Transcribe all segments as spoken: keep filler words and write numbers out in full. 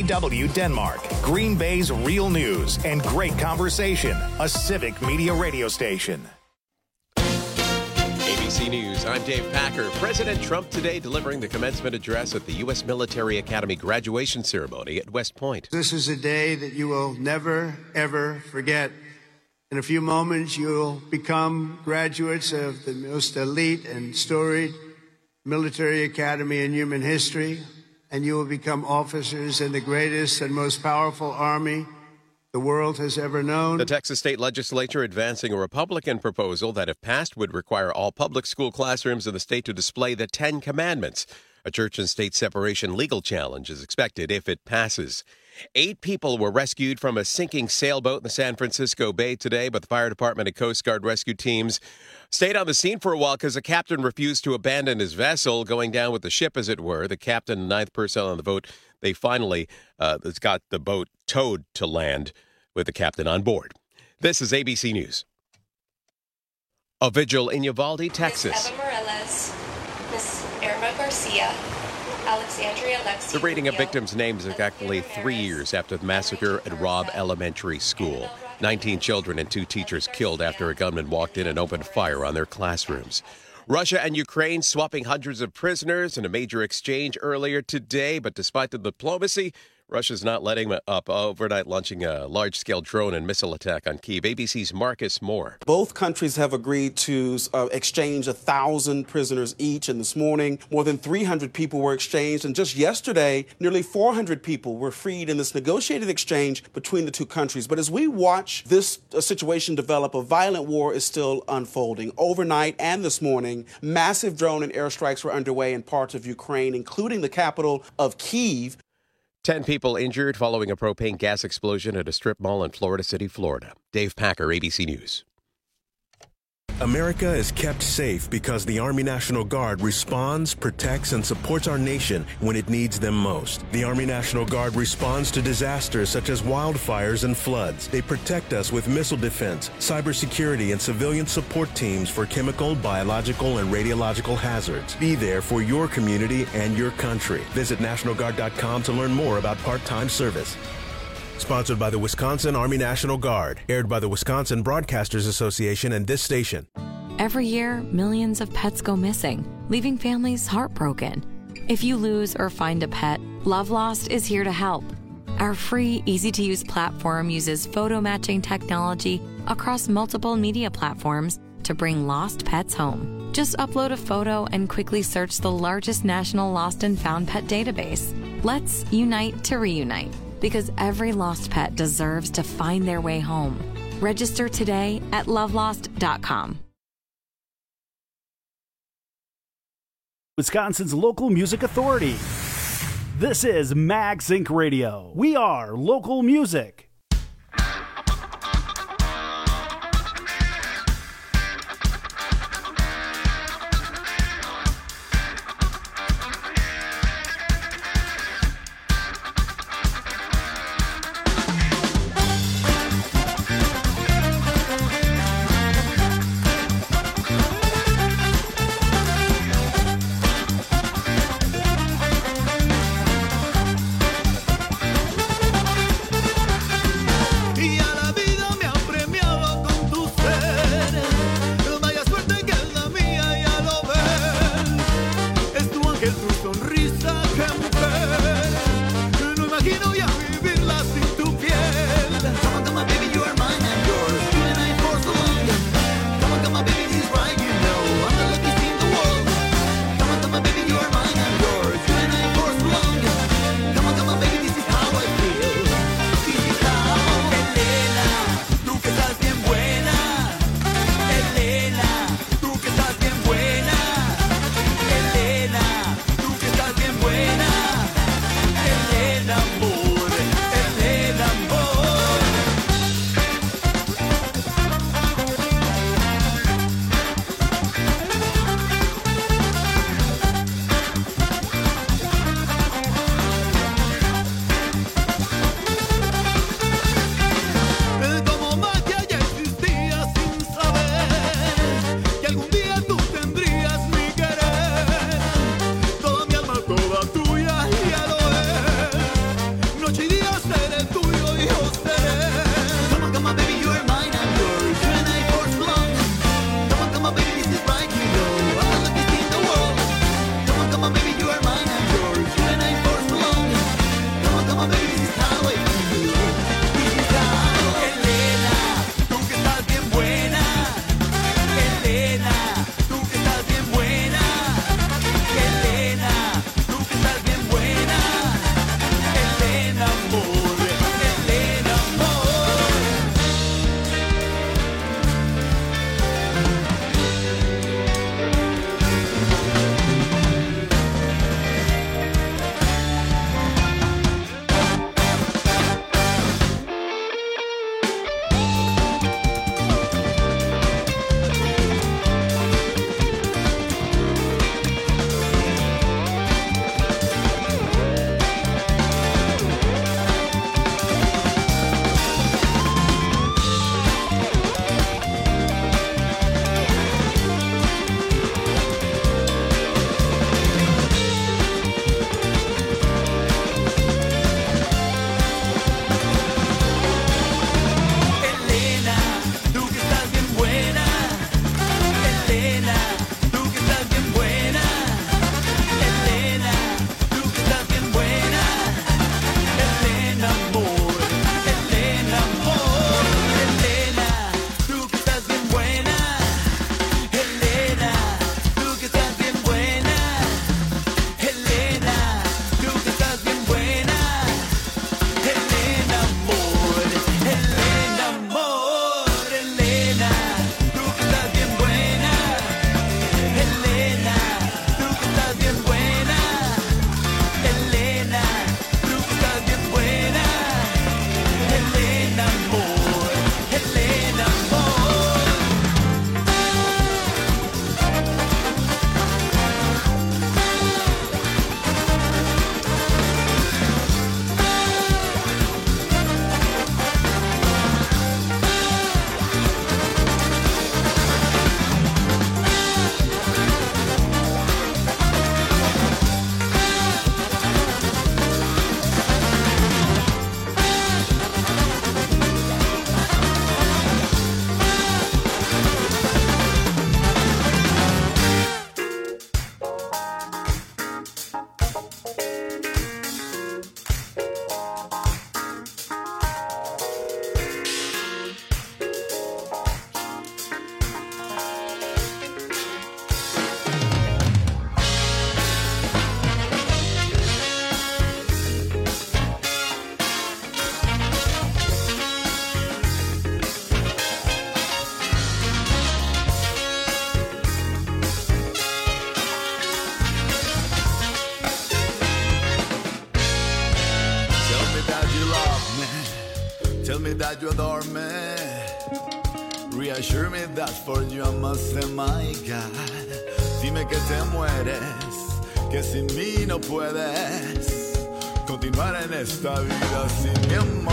W Denmark, Green Bay's real news and great conversation, a civic media radio station. A B C News, I'm Dave Packer. President Trump today delivering the commencement address at the U S Military Academy graduation ceremony at West Point. This is a day that you will never, ever forget. In a few moments, you will become graduates of the most elite and storied military academy in human history, and you will become officers in the greatest and most powerful army the world has ever known. The Texas State Legislature advancing a Republican proposal that, if passed, would require all public school classrooms in the state to display the Ten Commandments. A church and state separation legal challenge is expected if it passes. Eight people were rescued from a sinking sailboat in the San Francisco Bay today, but the fire department and Coast Guard rescue teams stayed on the scene for a while because the captain refused to abandon his vessel, going down with the ship, as it were. The captain and ninth personnel on the boat, they finally uh, got the boat towed to land with the captain on board. This is A B C News. A vigil in Uvalde, Texas. Miss Eva Morales, Miss Irma Garcia, Alexandria Lexi. The reading of victims' names is exactly three years after the massacre at Robb Elementary School. nineteen children and two teachers killed after a gunman walked in and opened fire on their classrooms. Russia and Ukraine swapping hundreds of prisoners in a major exchange earlier today, but despite the diplomacy, Russia's not letting up, overnight launching a large-scale drone and missile attack on Kyiv. A B C's Marcus Moore. Both countries have agreed to uh, exchange one thousand prisoners each, and this morning, more than three hundred people were exchanged, and just yesterday, nearly four hundred people were freed in this negotiated exchange between the two countries. But as we watch this uh, situation develop, a violent war is still unfolding. Overnight and this morning, massive drone and airstrikes were underway in parts of Ukraine, including the capital of Kyiv. Ten people injured following a propane gas explosion at a strip mall in Florida City, Florida. Dave Packer, A B C News. America is kept safe because the Army National Guard responds, protects, and supports our nation when it needs them most. The Army National Guard responds to disasters such as wildfires and floods. They protect us with missile defense, cybersecurity, and civilian support teams for chemical, biological, and radiological hazards. Be there for your community and your country. Visit National Guard dot com to learn more about part-time service. Sponsored by the Wisconsin Army National Guard. Aired by the Wisconsin Broadcasters Association and this station. Every year, millions of pets go missing, leaving families heartbroken. If you lose or find a pet, Love Lost is here to help. Our free, easy-to-use platform uses photo matching technology across multiple media platforms to bring lost pets home. Just upload a photo and quickly search the largest national lost and found pet database. Let's unite to reunite. Because every lost pet deserves to find their way home. Register today at love lost dot com. Wisconsin's local music authority. This is MagSync Radio. We are local music. Tell me that you adore me. Reassure me that for you I must say my God. Dime que te mueres, que sin mí no puedes continuar en esta vida sin mi amor.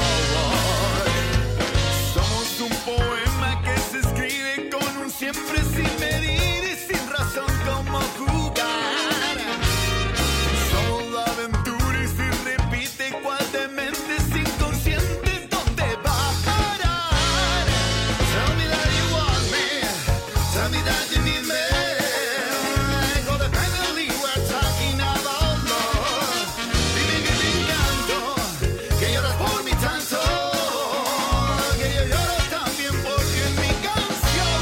Somos un poema que se escribe con un siempre sin medir y sin razón como jugar. Somos la aventura y si repite cual de mentes inconscientes, ¿dónde va a parar? Tell me that you want me, tell me that you need me. Codependently we're talking about love. Dime que te encanto, que lloras por mí tanto, que yo lloro también porque en mi canción.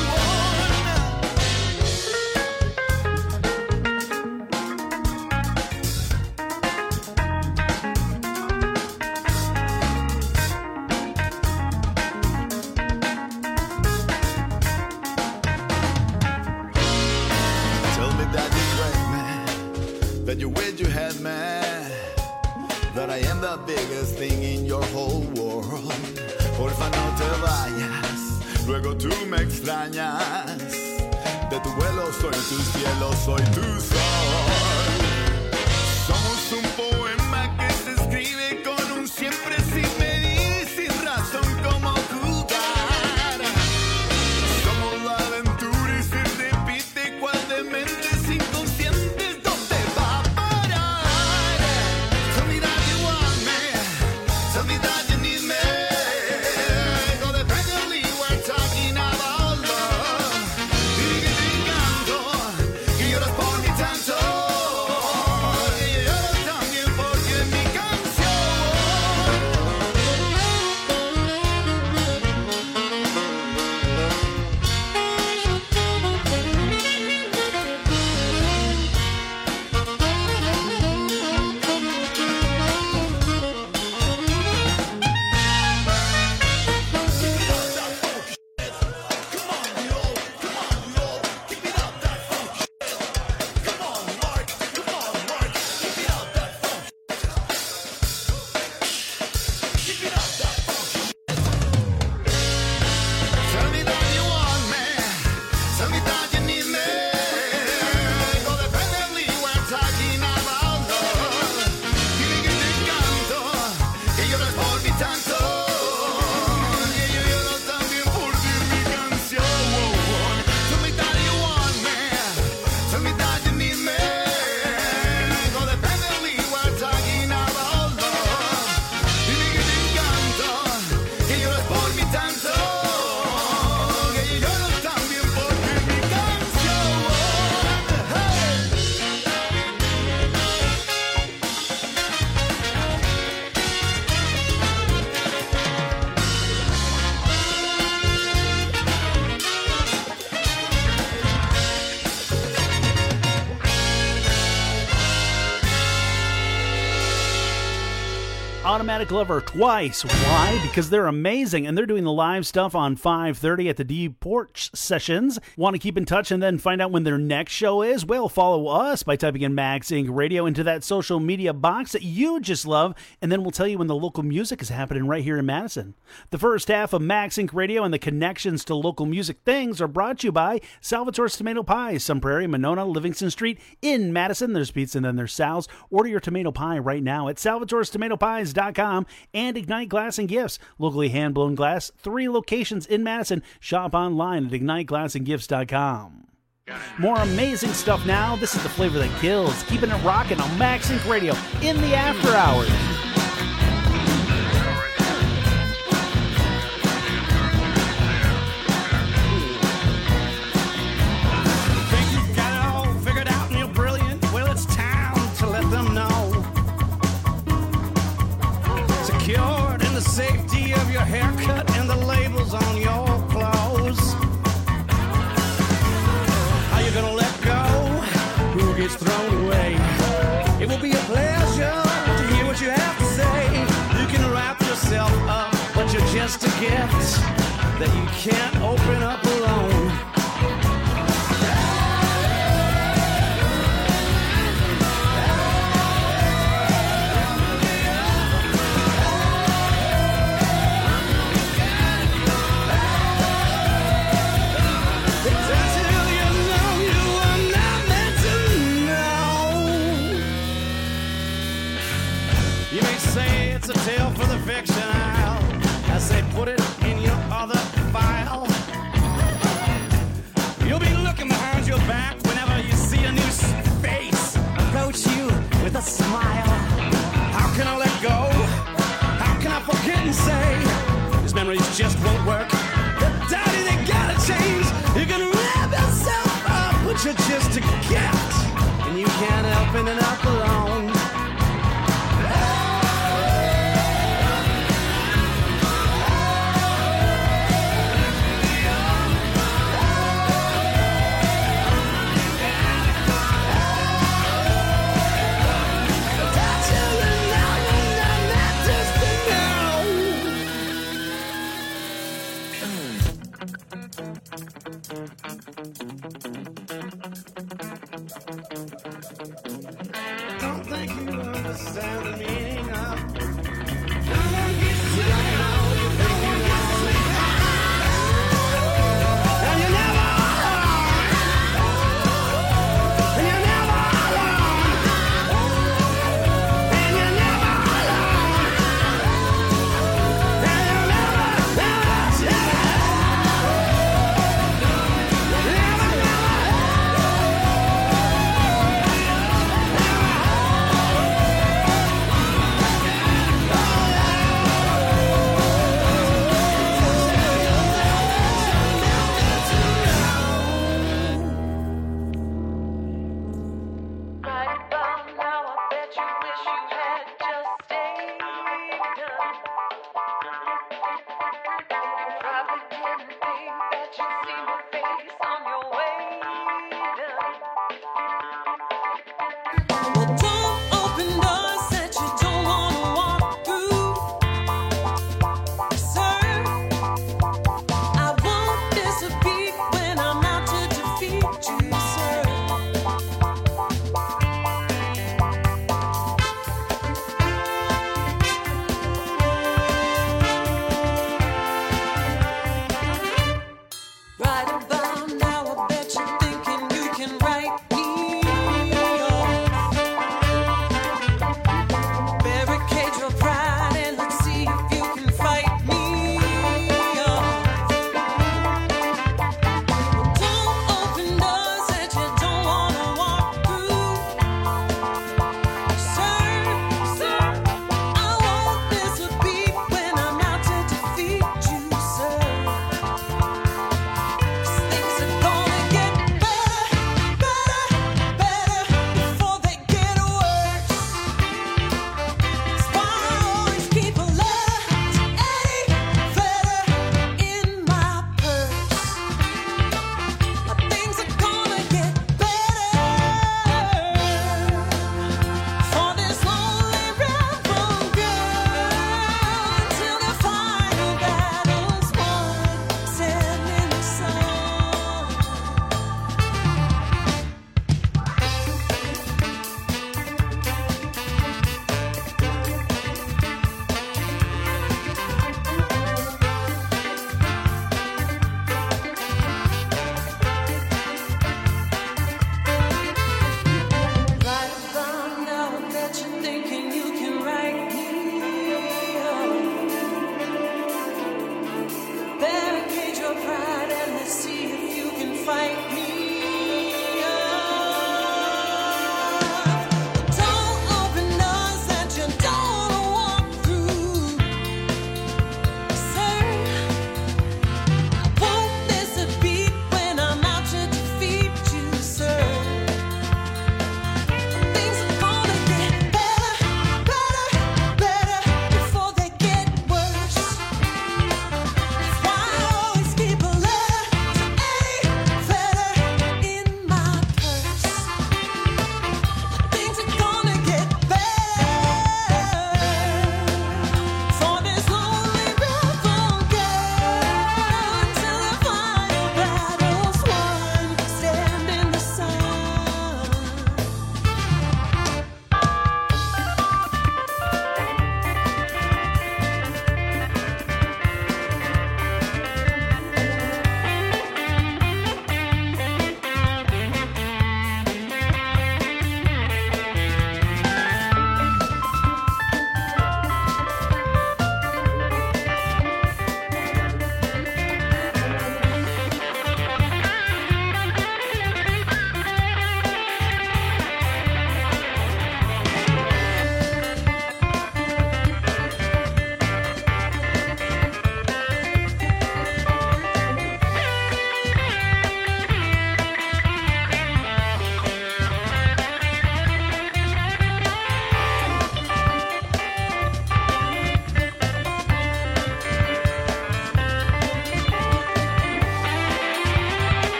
Tell me that you break me, that you wish you had me, that I am the biggest thing in your whole world. Porfa no te vayas, luego tú me extrañas. De tu vuelo soy tu cielo, soy tu sol. Somos un poema que se escribe con un siempre sin medir, sin razón como jugar. Somos la aventura y se repite cual de mentes inconscientes, ¿dónde va a parar? Tell me that you want me, tell me that you need me. Codependently we're talking about love. Dime que te encanto, que lloras por mí tanto, que yo lloro también porque en mi canción. Tell me that you want me, tell me that you need me. Codependently we're talking about love. Dime que te encanto, que lloras por mí tanto, que yo lloro también por ti en mi canción. Tell me that you want me, tell me that you need me. Codependently we're talking about love. Dime que te encanto, que lloras por mí tanto, que yo lloro también porque en mi canción. Hey. Automatic Lover twice. Why? Because they're amazing, and they're doing the live stuff on five thirty at the D Porch Sessions. Want to keep in touch and then find out when their next show is? Well, follow us by typing in Max Incorporated. Radio into that social media box that you just love, and then we'll tell you when the local music is happening right here in Madison. The first half of Max Incorporated. Radio and the connections to local music things are brought to you by Salvatore's Tomato Pies, Sun Prairie, Monona, Livingston Street in Madison. There's pizza and then there's Sal's. Order your tomato pie right now at salvatore's tomato pies dot com and Ignite Glass and Gifts, locally hand-blown glass, three locations in Madison. Shop online at ignite glass and gifts dot com. More amazing stuff now. This is the flavor that kills. Keeping it rocking on Max Incorporated. Radio in the after hours. Think you've got it all figured out and you're brilliant? Well, it's time to let them know. Secured in the safety of your haircut and the labels on your clothes. How you gonna let go? Who gets thrown away? It will be a pleasure to hear what you have to say. You can wrap yourself up, but you're just a gift that you can't open up alone. yourself for the fiction aisle as they put it in your other file. You'll be looking behind your back whenever you see a new face approach you with a smile. How can I let go? How can I forget and say these memories just won't work? But daddy, they gotta change. You can wrap yourself up, but you're just a gift, and you can't help ending up alone.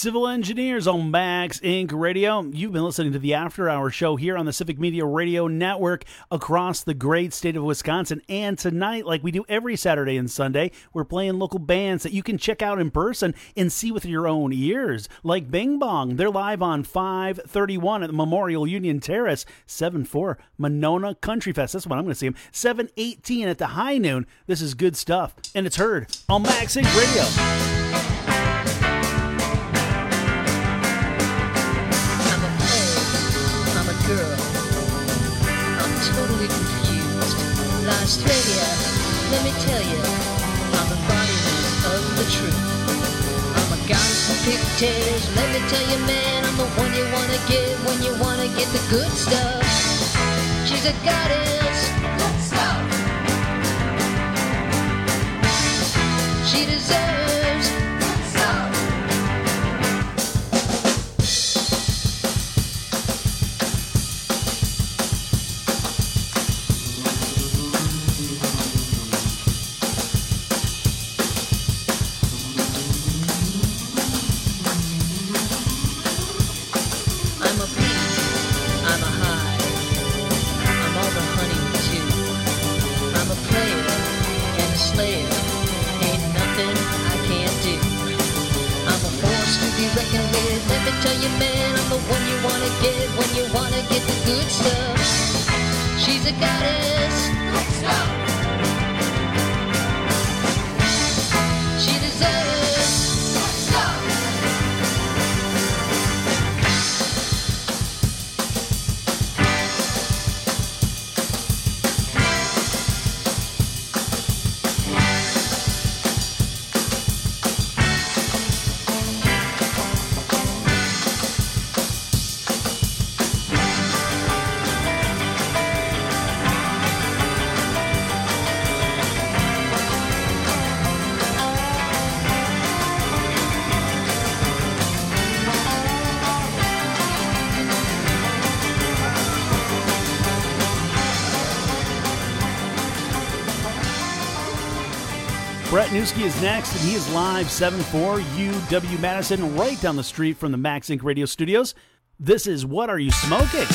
Civil Engineers on Max Incorporated. Radio. You've been listening to the After Hour Show here on the Civic Media Radio Network across the great state of Wisconsin. And tonight, like we do every Saturday and Sunday, we're playing local bands that you can check out in person and see with your own ears. Like Bing Bong. They're live on five thirty-one at the Memorial Union Terrace. seven four Monona Country Fest. That's when I'm going to see them. seven eighteen at the High Noon. This is good stuff. And it's heard on Max Inc Radio. Girl, I'm totally confused. Australia, let me tell you, I'm embodiment of the truth. I'm a goddess of pigtails. Let me tell you, man, I'm the one you wanna get when you wanna get the good stuff. She's a goddess. Good stuff. She deserves good stuff. Let me tell you, man, I'm the one you wanna get when you wanna get the good stuff. She's a goddess. Good stuff. She deserves good stuff. Brett Newski is next, and he is live seven four U W Madison, right down the street from the Max Inc Radio Studios. This is What Are You Smoking?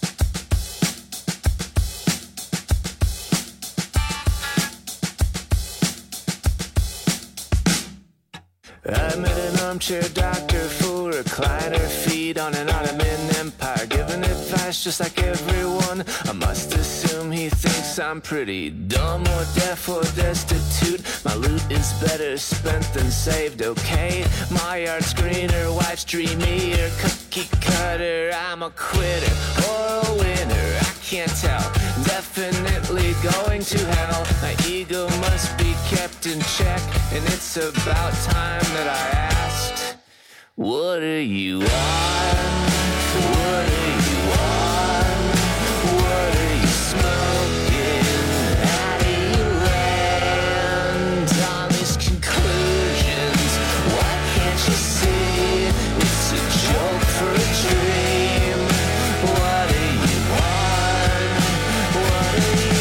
I met an armchair doctor, full recliner, feet on an Ottoman Empire, giving advice just like everyone. I must assume he thinks I'm pretty dumb or deaf or destitute. My loot is better spent than saved, okay? My yard's greener, wife's dreamier, cookie cutter, I'm a quitter or a winner, I can't tell. Definitely going to hell. My ego must be kept in check, and it's about time that I asked, what are you on? What are you on? What are you smoking? How do you land on these conclusions? Why can't you see it's a joke for a dream? What are you on? What are you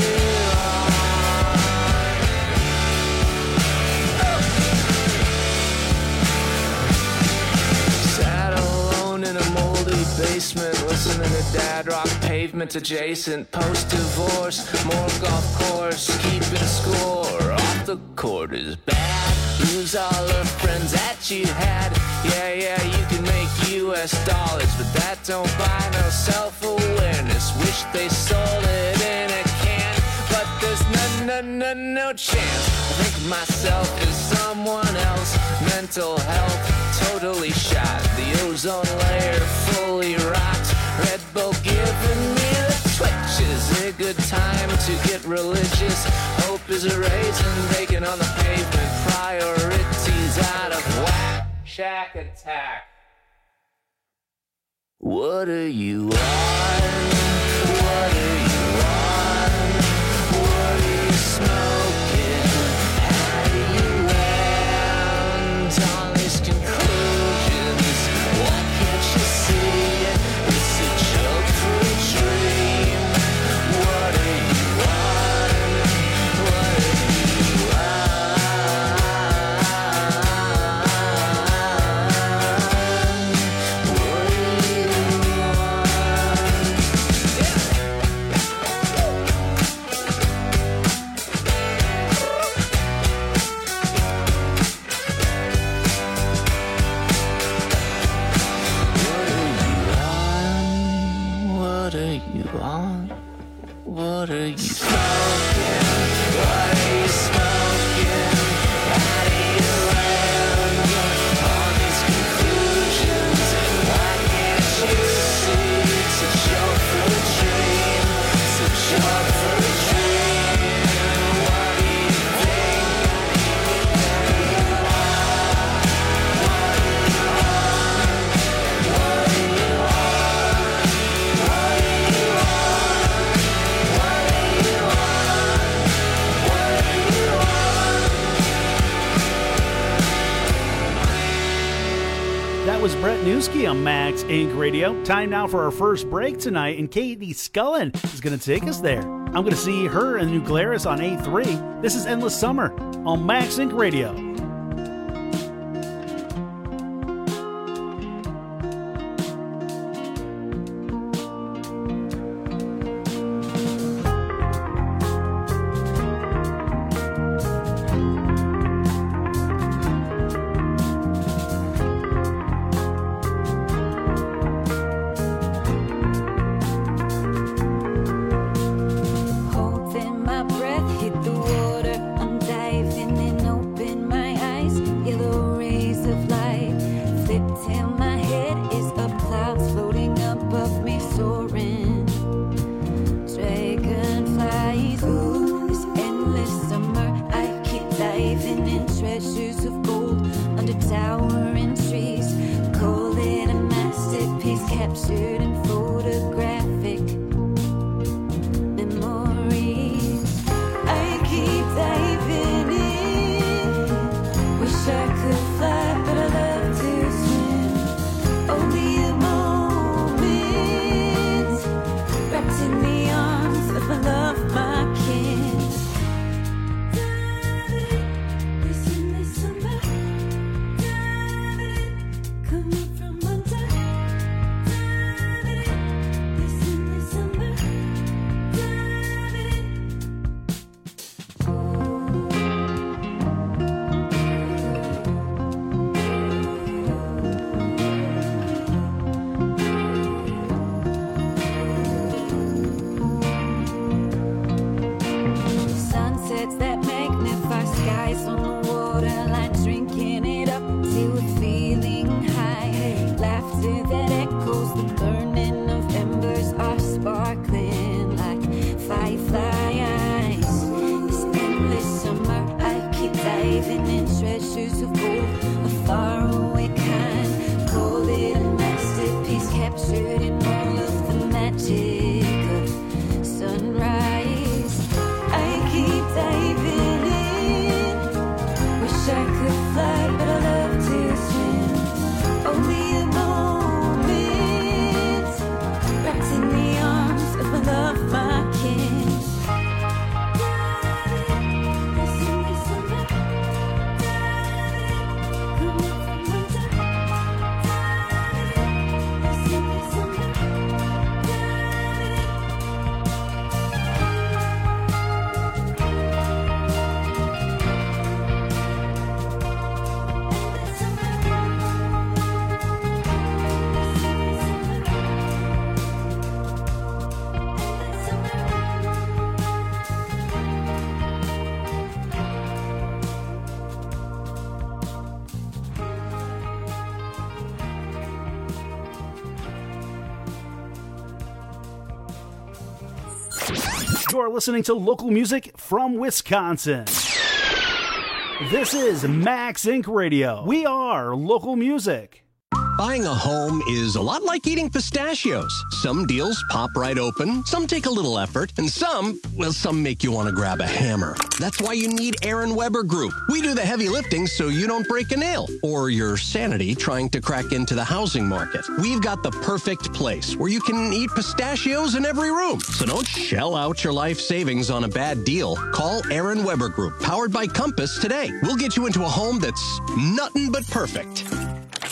basement, listening to dad rock, pavement adjacent, post-divorce, more golf course, keeping score, off the court is bad, lose all the friends that you had, yeah, yeah, you can make U S dollars, but that don't buy no self-awareness, wish they sold it in a can, but there's no, no, no, no chance, I think of myself as someone else, mental health, totally shot, the ozone layer fully rocked, Red Bull giving me the twitches, a good time to get religious, hope is a raisin, bacon on the pavement, priorities out of whack, shack attack. What are you on? What are you on? What are you smoking? How do you land on these conclusions? Why can't you see it's a joke for a dream? What are you on? What are you on? are you smoking? What are you smoking? How do you land on these conclusions? Why can't you see it's a joke for a dream? It's a joke for a dream. What do you think? Who you are? What do you want? What do you want? What do you want? What do you want? What do you want? That was Brett Newski on Max Inc Radio. Time now for our first break tonight, and Katie Scullen is going to take us there. I'm going to see her and New Glarus on A three. This is Endless Summer on Max Inc Radio. Holding my breath, hit the water. I'm diving in, open my eyes. Yellow rays of light flip till my head is up. Clouds floating above me, soaring. Dragonflies, ooh, this endless summer. I keep diving in, treasures of gold under towering trees. Call it a masterpiece, captured in photographic memories. I keep diving in. Wish I could fly, but I love to swim. Only a moment, wrapped in the arms of my love, my kin. This endless summer, coming from under. This endless summer. Sunsets that magnify skies on the waterline, drinking it up till we're feeling high. Laughter that echoes, the burning of embers are sparkling like firefly eyes. This endless summer, I keep diving in, treasures of gold, a faraway kind. Call it a masterpiece, captured in all of the magic of sunrise. I keep diving in. Wish I could fly, but I love to swim. Only a moment, wrapped in the arms of my love, my kin. This endless summer, coming from under. This endless summer. You're listening to local music from Wisconsin. This is Max Inc Radio. We are local music. Buying a home is a lot like eating pistachios. Some deals pop right open, some take a little effort, and some, well, some make you want to grab a hammer. That's why you need Aaron Weber Group. We do the heavy lifting so you don't break a nail or your sanity trying to crack into the housing market. We've got the perfect place where you can eat pistachios in every room. So don't shell out your life savings on a bad deal. Call Aaron Weber Group, powered by Compass, today. We'll get you into a home that's nothing but perfect.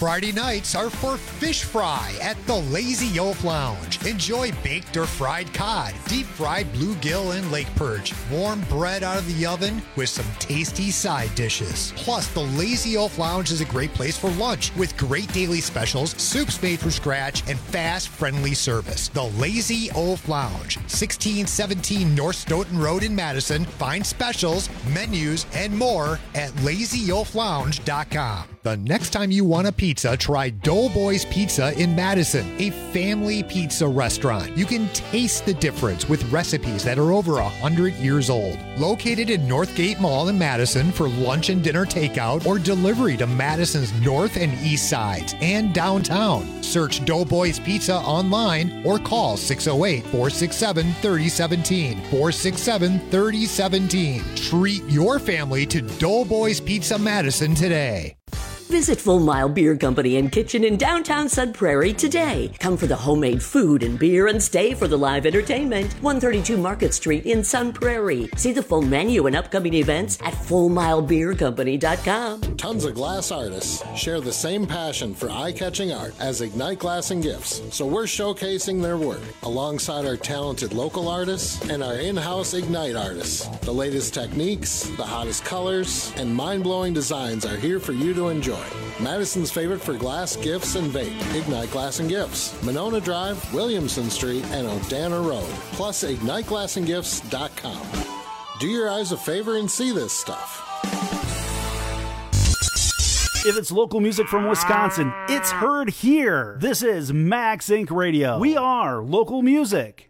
Friday nights are for fish fry at the Lazy Oaf Lounge. Enjoy baked or fried cod, deep fried bluegill and lake perch, warm bread out of the oven with some tasty side dishes. Plus, the Lazy Oaf Lounge is a great place for lunch with great daily specials, soups made from scratch, and fast, friendly service. The Lazy Oaf Lounge, sixteen seventeen North Stoughton Road in Madison. Find specials, menus, and more at lazy oaf lounge dot com. The next time you want a pizza, try Doughboys Pizza in Madison, a family pizza restaurant. You can taste the difference with recipes that are over one hundred years old. Located in Northgate Mall in Madison for lunch and dinner takeout or delivery to Madison's north and east sides and downtown. Search Doughboys Pizza online or call six oh eight, four six seven, three oh one seven, four six seven, three oh one seven. Treat your family to Doughboys Pizza Madison today. Visit Full Mile Beer Company and Kitchen in downtown Sun Prairie today. Come for the homemade food and beer and stay for the live entertainment. one thirty-two Market Street in Sun Prairie. See the full menu and upcoming events at full mile beer company dot com. Tons of glass artists share the same passion for eye-catching art as Ignite Glass and Gifts, so we're showcasing their work alongside our talented local artists and our in-house Ignite artists. The latest techniques, the hottest colors, and mind-blowing designs are here for you to enjoy. Madison's favorite for glass, gifts, and vape. Ignite Glass and Gifts. Monona Drive, Williamson Street, and Odana Road. Plus, ignite glass and gifts dot com. Do your eyes a favor and see this stuff. If it's local music from Wisconsin, it's heard here. This is Max Incorporated. Radio. We are local music.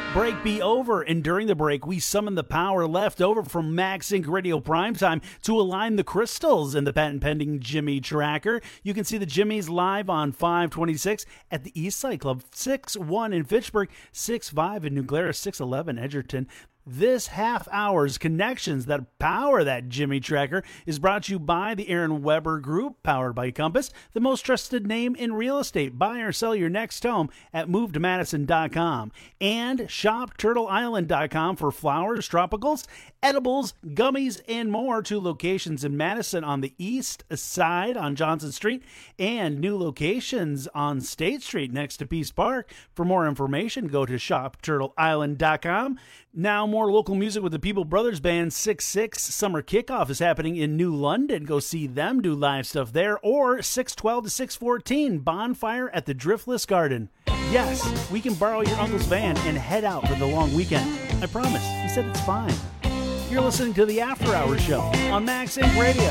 break be over, and during the break, we summon the power left over from Max Inc Radio Primetime to align the crystals in the patent-pending Jimmy Tracker. You can see the Jimmys live on five twenty-six at the Eastside Club, six one in Fitchburg, six five in New Glarus, six eleven Edgerton. This half hour's connections that power that Jimmy Tracker is brought to you by the Aaron Weber Group, powered by Compass, the most trusted name in real estate. Buy or sell your next home at move to madison dot com and shop turtle island dot com for flowers, tropicals, edibles, gummies, and more. Two locations in Madison on the east side on Johnson Street and new locations on State Street next to Peace Park. For more information, go to shop turtle island dot com. Now more local music with the People Brothers Band. six six Summer Kickoff is happening in New London. Go see them do live stuff there. Or six twelve to six fourteen Bonfire at the Driftless Garden. Yes, we can borrow your uncle's van and head out for the long weekend. I promise. He said it's fine. You're listening to the After Hours Show on Max Inc Radio.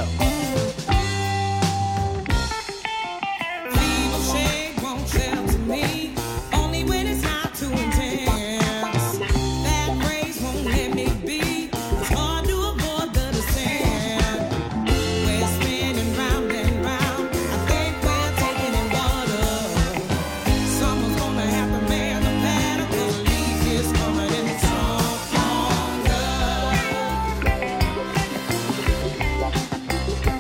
People say won't tell to me, only when it's not too intense. That phrase won't let me be, it's hard to avoid the descent. We're spinning round and round, I think we're taking in water. Someone's gonna have to man the planet, the leak is coming in strong, stronger.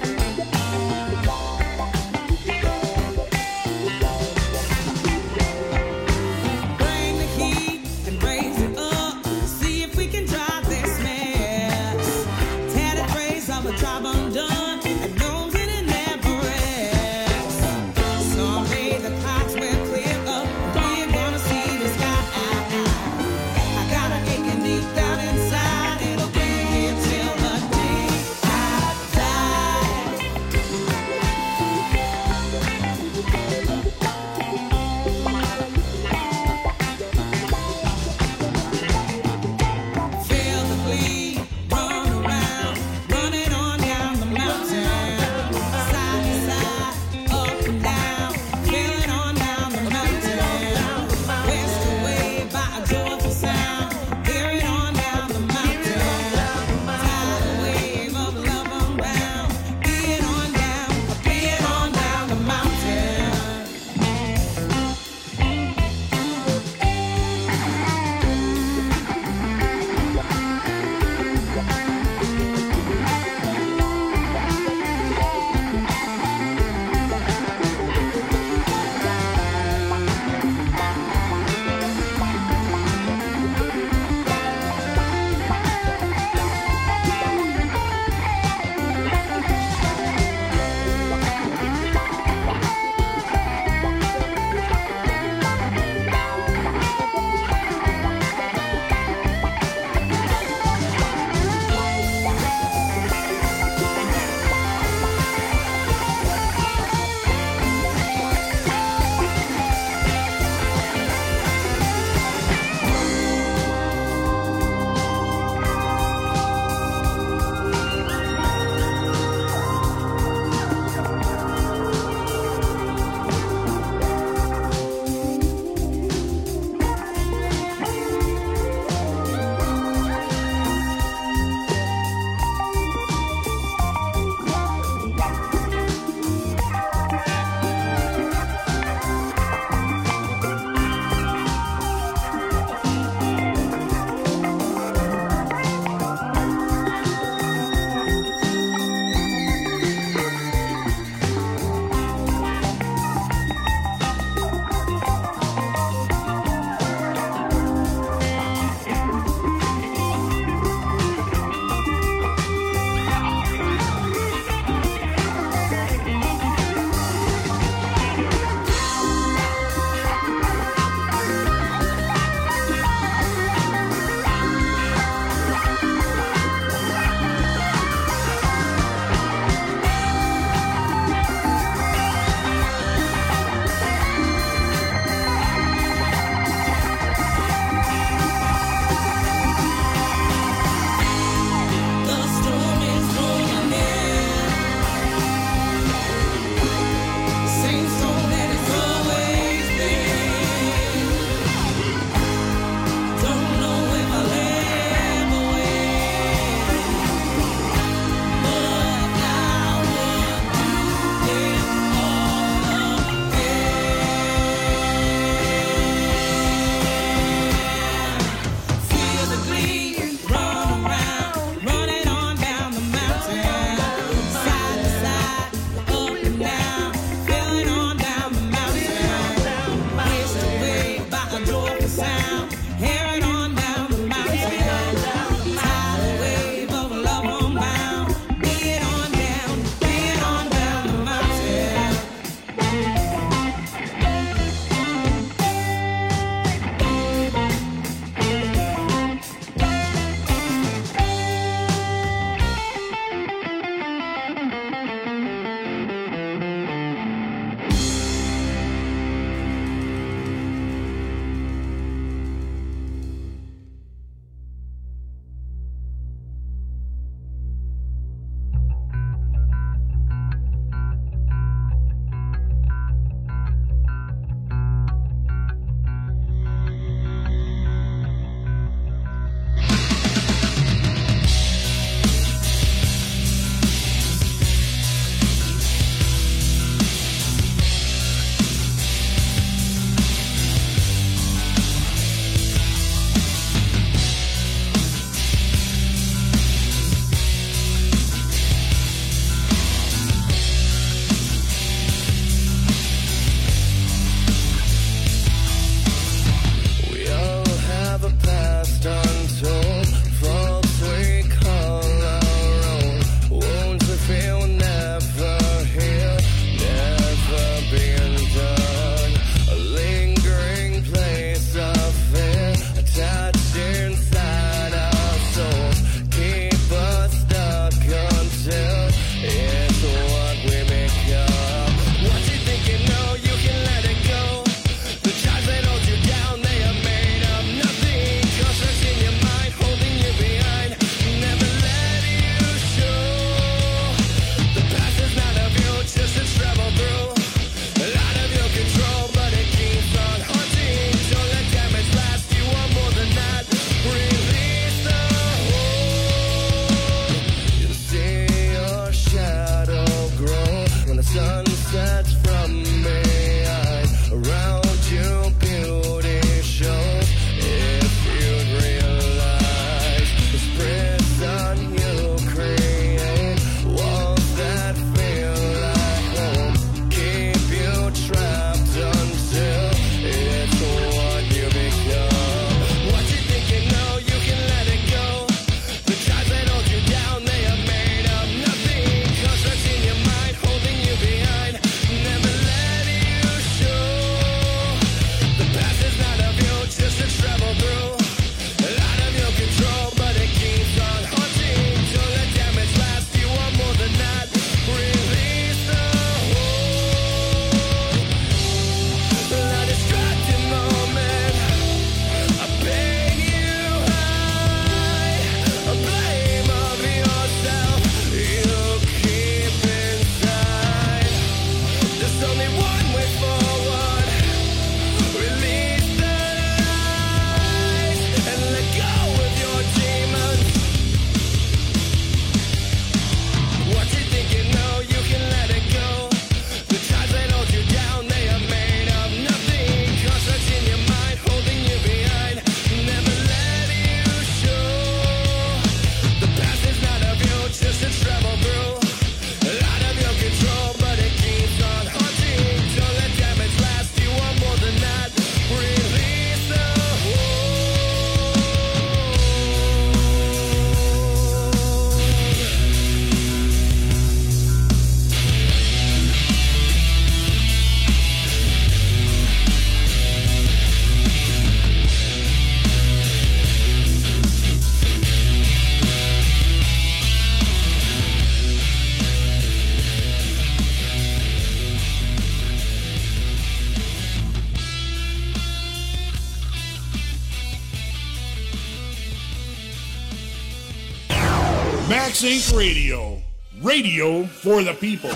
X Inc Radio. Radio for the people.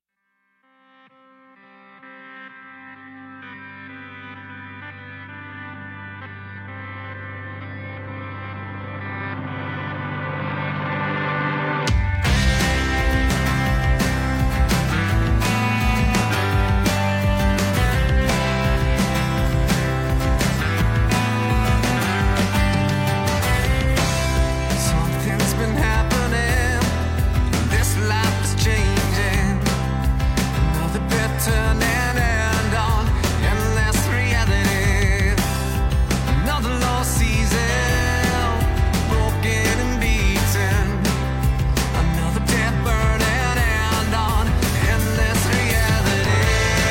Something's been happening. This life is changing. Another bit turning and on. Endless reality. Another lost season. Broken and beaten. Another dead burning and on. Endless reality.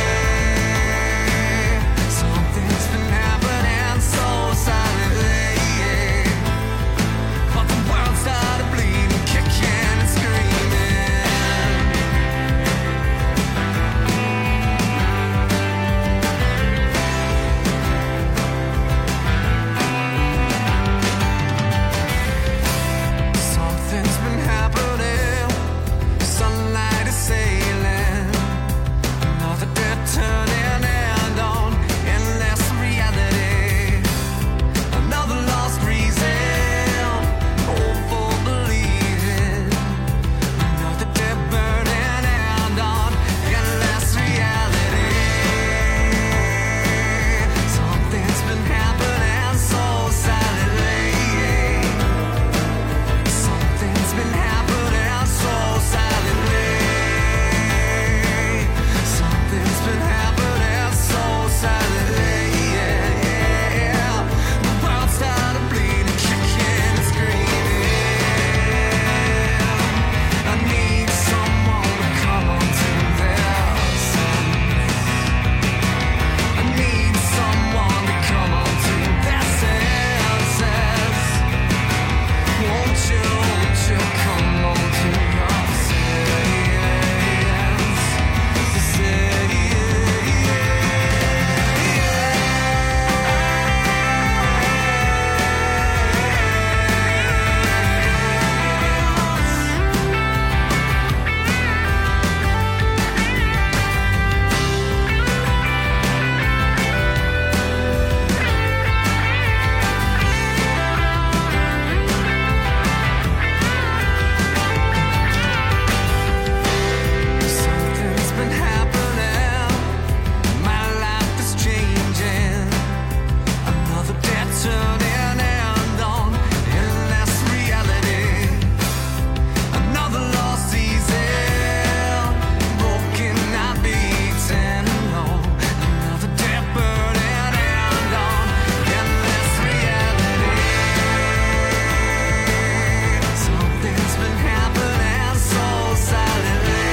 Something's been happening so silently. But the world started bleeding, kicking and screaming. Something's been happening. Sunlight is sailing. Another dead turning and on. Endless reality. Another lost reason. Hope for believing. Another dead burning and on. Endless reality. Something's been happening so silently. Something's been happening so silently. Something's been happening so silently. Yeah, yeah. The world started bleeding, kicking and screaming. I need someone to come onto this. I need someone to come onto their senses. Won't you, won't you come onto your Something's been happening. My life is changing. Another dead turning and on. Endless reality. Another lost season. Broken, not beaten. No. Another dead burning and on. Endless reality. Something's been happening so silently.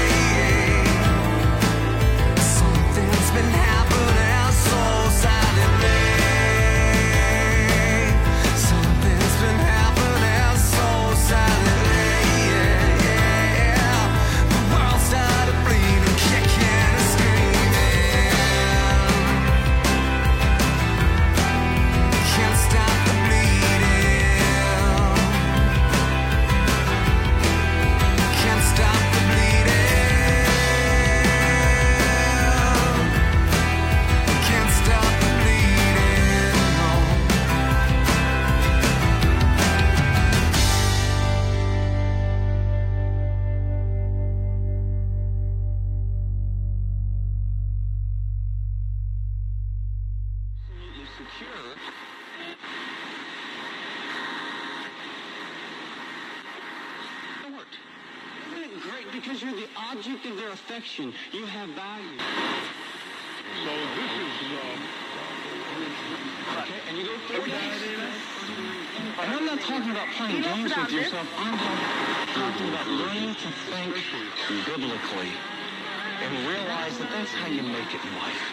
Something's been happening so silently. Something's been happening so silently. Yeah, yeah. The world started bleeding, kicking and screaming. Can't stop the bleeding. Can't stop the bleeding. Can't stop the bleeding. No. Isn't it great? Because you're the object of their affection. You have value. So this is, um... Okay, and you go four days. And I'm not talking about playing games with yourself. I'm talking about learning to think biblically and realize that that's how you make it in life.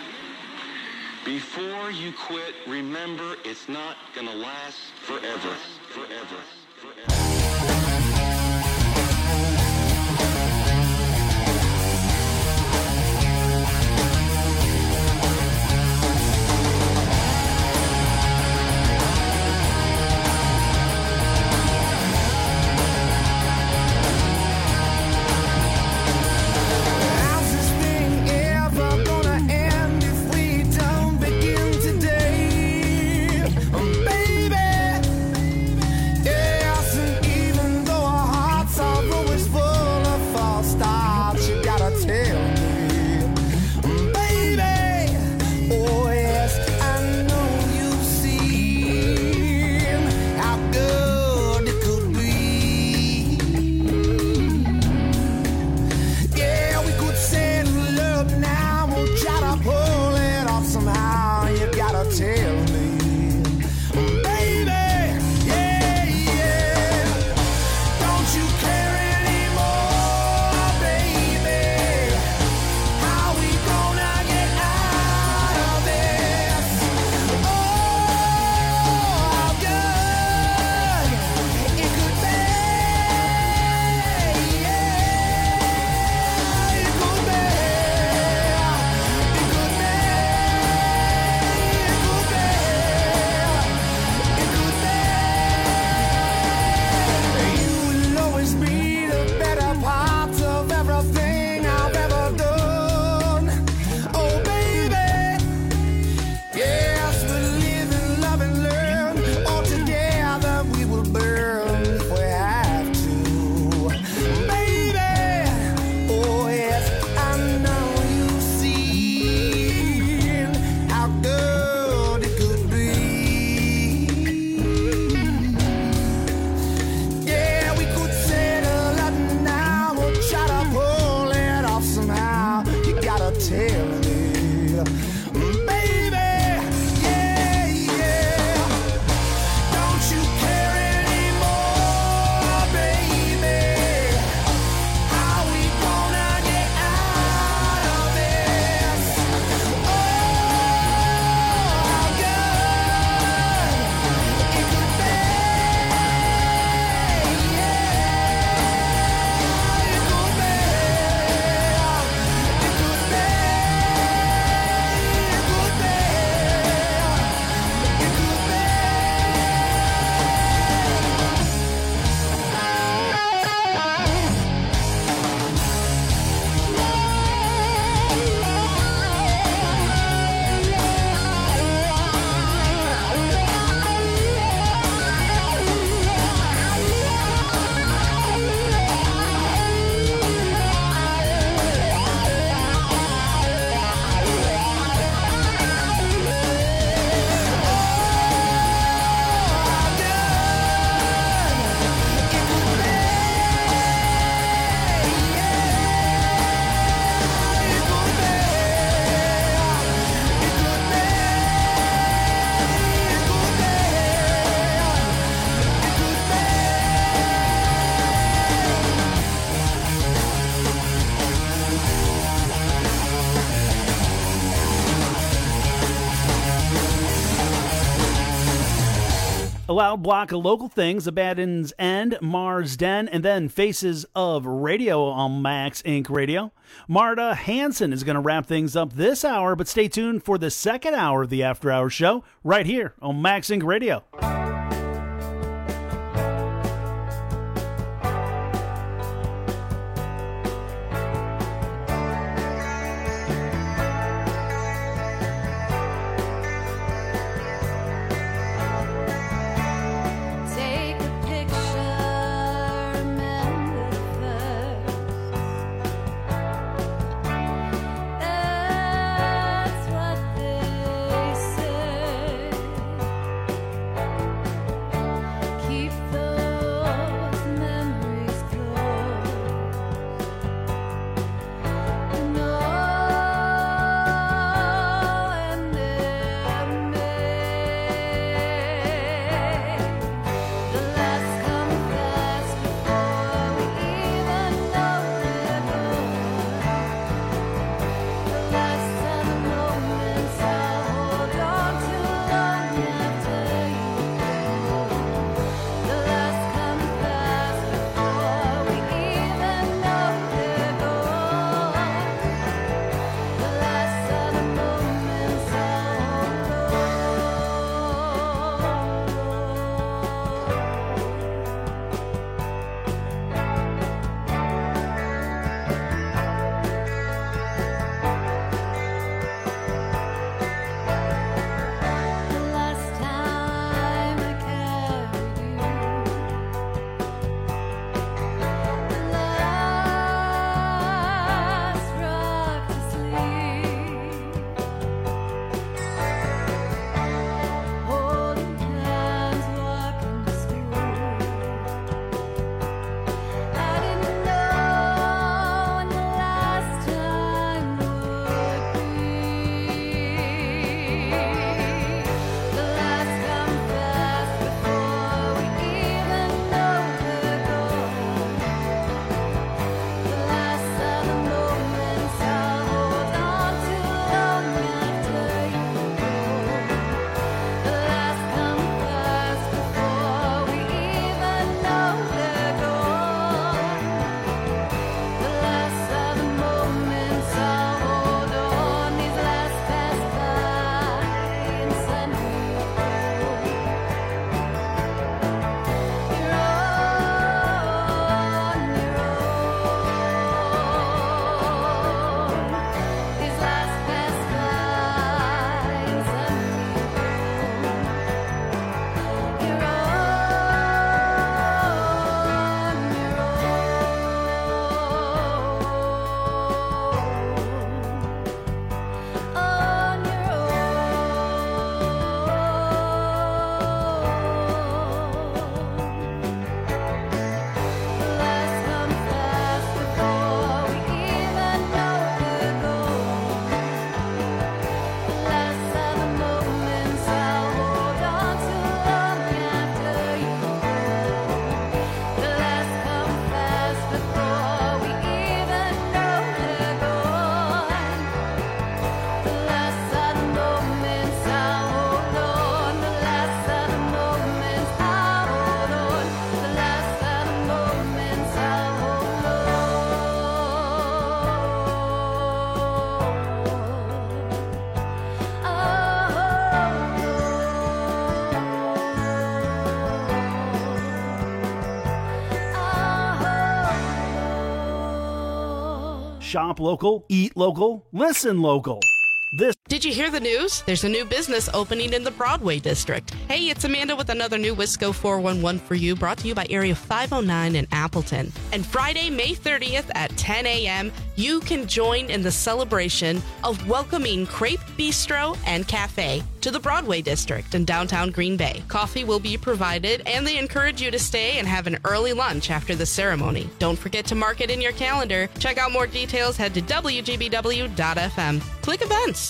Before you quit, remember it's not gonna last forever. Forever. Forever. A loud block of local things, Abandon's End, Mars Den, and then Faces of Radio on Max Incorporated. Radio. Marta Hansen is going to wrap things up this hour, but stay tuned for the second hour of the After Hours show right here on Max Incorporated. Radio. Shop local, eat local, listen local. This Did you hear the news? There's a new business opening in the Broadway district. Hey, it's Amanda with another new Wisco four one one for you, brought to you by Area five oh nine in Appleton. And Friday, May thirtieth at ten a.m., you can join in the celebration of welcoming Crepe Bistro and Cafe to the Broadway district in downtown Green Bay. Coffee will be provided, and they encourage you to stay and have an early lunch after the ceremony. Don't forget to mark it in your calendar. Check out more details, head to W G B W dot F M. Click events.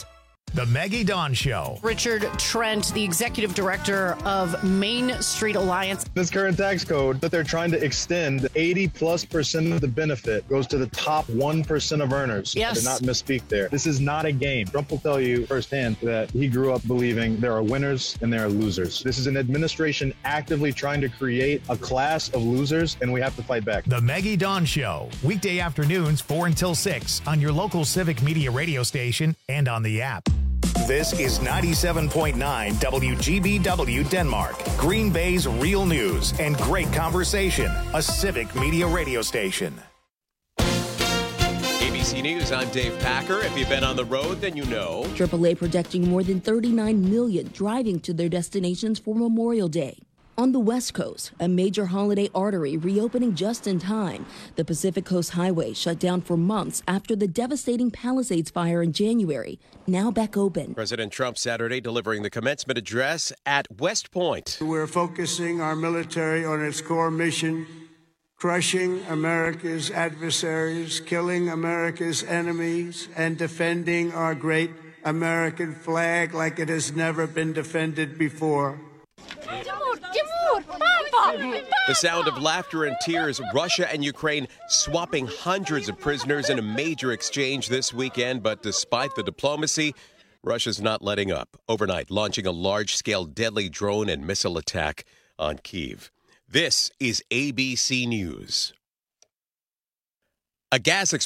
The Maggie Dawn Show. Richard Trent, the executive director of Main Street Alliance. This current tax code that they're trying to extend, eighty plus percent of the benefit goes to the top one percent of earners. Yes. I did not misspeak there. This is not a game. Trump will tell you firsthand that he grew up believing there are winners and there are losers. This is an administration actively trying to create a class of losers, and we have to fight back. The Maggie Dawn Show. Weekday afternoons, four until six on your local Civic Media radio station and on the app. This is ninety-seven point nine W G B W Denmark, Green Bay's real news and great conversation, a Civic Media radio station. A B C News, I'm Dave Packer. If you've been on the road, then you know. triple A projecting more than thirty-nine million driving to their destinations for Memorial Day. On the West Coast, a major holiday artery reopening just in time. The Pacific Coast Highway shut down for months after the devastating Palisades fire in January, now back open. President Trump Saturday delivering the commencement address at West Point. We're focusing our military on its core mission, crushing America's adversaries, killing America's enemies, and defending our great American flag like it has never been defended before. The sound of laughter and tears, Russia and Ukraine swapping hundreds of prisoners in a major exchange this weekend. But despite the diplomacy, Russia's not letting up. Overnight, launching a large-scale deadly drone and missile attack on Kyiv. This is A B C News. A gas explosion